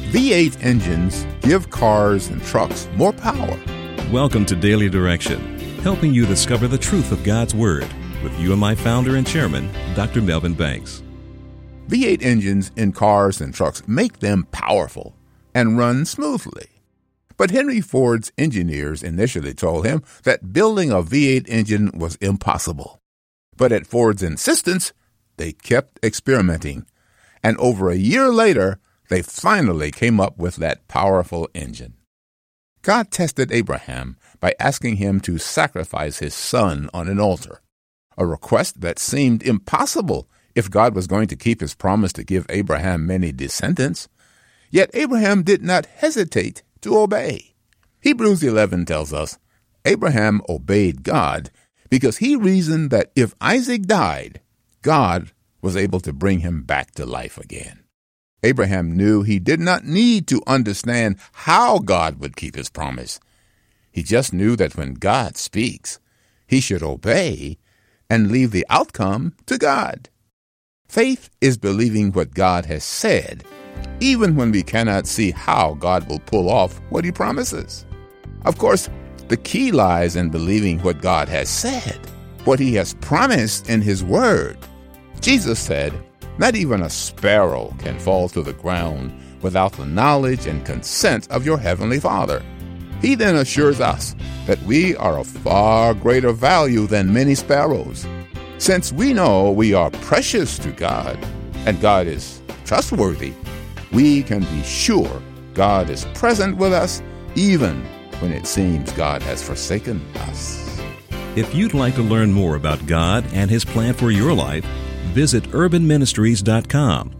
V8 engines give cars and trucks more power. Welcome to Daily Direction, helping you discover the truth of God's Word with UMI founder and chairman, Dr. Melvin Banks. V8 engines in cars and trucks make them powerful and run smoothly. But Henry Ford's engineers initially told him that building a V8 engine was impossible. But at Ford's insistence, they kept experimenting. And over a year later, they finally came up with that powerful engine. God tested Abraham by asking him to sacrifice his son on an altar, a request that seemed impossible if God was going to keep his promise to give Abraham many descendants. Yet Abraham did not hesitate to obey. Hebrews 11 tells us, Abraham obeyed God because he reasoned that if Isaac died, God was able to bring him back to life again. Abraham knew he did not need to understand how God would keep his promise. He just knew that when God speaks, he should obey and leave the outcome to God. Faith is believing what God has said, even when we cannot see how God will pull off what he promises. Of course, the key lies in believing what God has said, what he has promised in his word. Jesus said, "Not even a sparrow can fall to the ground without the knowledge and consent of your heavenly Father." He then assures us that we are of far greater value than many sparrows. Since we know we are precious to God and God is trustworthy, we can be sure God is present with us even when it seems God has forsaken us. If you'd like to learn more about God and His plan for your life, visit urbanministries.com